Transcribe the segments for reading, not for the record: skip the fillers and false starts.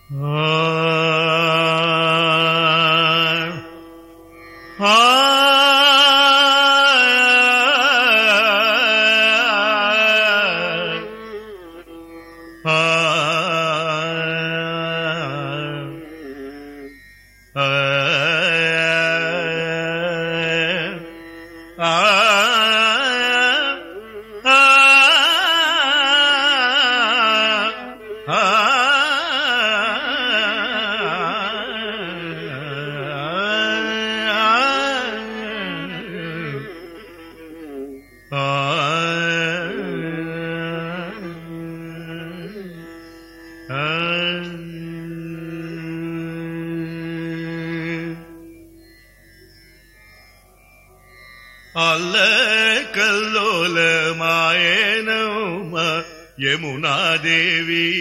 అల్లకల్లోలమాయేనమ్మ యమునాదేవి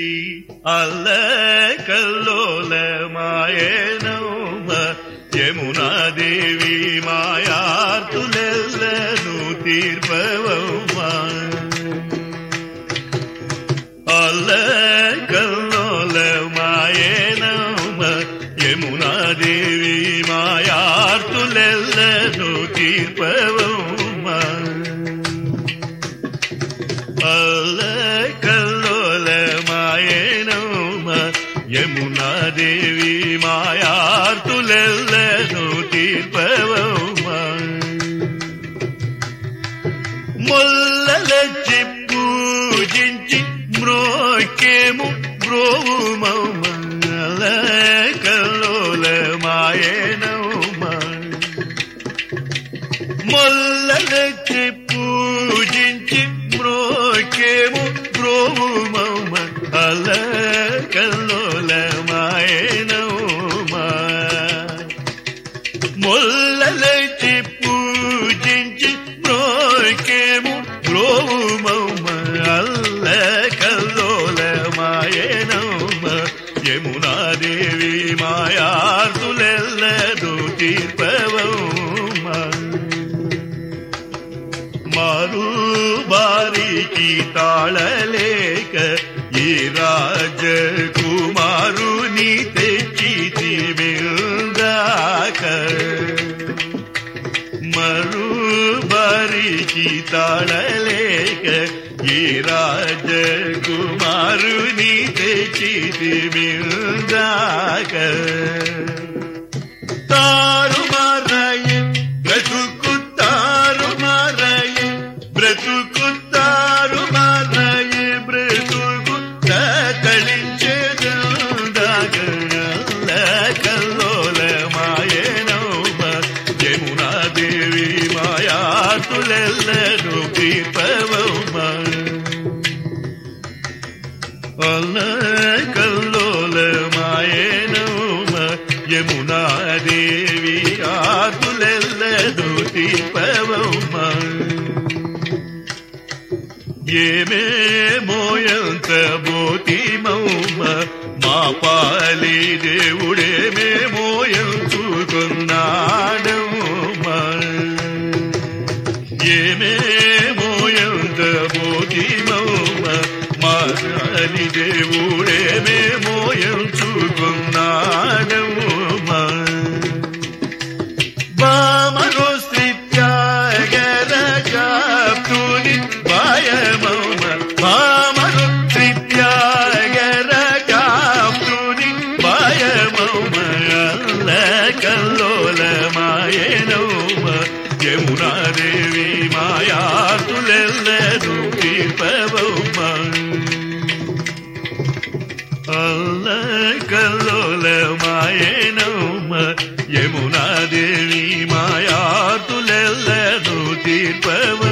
అల్లకల్లోలమాయేనమ్మ యమునాదేవి మాయార్తులెల్లను తీర్పవమ్మ అల్లకల్లోలమాయేనమ్మ యమునాదేవి మాయార్తులెల్లను తీర్పవమ్మ అల్లకల్లోలమాయేనమ్మ యమునాదేవి మాయార్తులెల్లను తీర్పవమ్మ మొల్లలెచ్చి పూజించి మ్రోకేము బ్రోవుమమ్మ అల్లకల్లోలమాయేనమ్మ మొల్లలెచ్చి పూజించి మ్రోకేము బ్రోవుమమ్మ అల్లకల్లోలమాయేనమ్మ మొల్లలెచ్చి పూజించి మ్రోకేము బ్రోవుమమ్మ అల్లకల్లోలమాయేనమ్మ యమునాదేవి మాయార్తులెల్లను తీర్పవమ్మ మారుబారికి తాళలేక ఈ రాజకుమారుని తెచ్చితి మిల్దాక మరుబారికి తాళలేక ఈ రాజకుమారుని తెచ్చితి మిల్దాక తారుమారయ్య బ్రతుకు తారుమారయ్య బ్రతుకు తారుమారయ్య బ్రతుకు తలించేదాక అల్లకల్లోలమాయేనమ్మ యమునాదేవి మాయార్తులెల్లను తీర్పవమ్మ అల్లకల్లోలమాయేనమ్మ యమునాదేవి ఆర్తులెల్లను తీర్పవమ్మ ఏమేమోయంత బోతిమమ్మ మా పాలి దేవుడేమేమోయంచుకున్నాడమ్మ ఏమేమోయంత బోతిమమ్మ మా పాలి దేవుడేమేమోయంచుకున్నాడమ్మ వామనో శ్రీత్యాగరజాప్తుని భయమమ్మ వామనో శ్రీత్యాగరజాప్తుని భయమమ్మ అల్లకల్లోలమాయేనమ్మ యమునాదేవి మాయార్తులెల్లను తీర్పవమ్మ అల్లకల్లోలమాయేనమ్మ యమునాదేవి మాయార్తులెల్లను తీర్పవమ్మ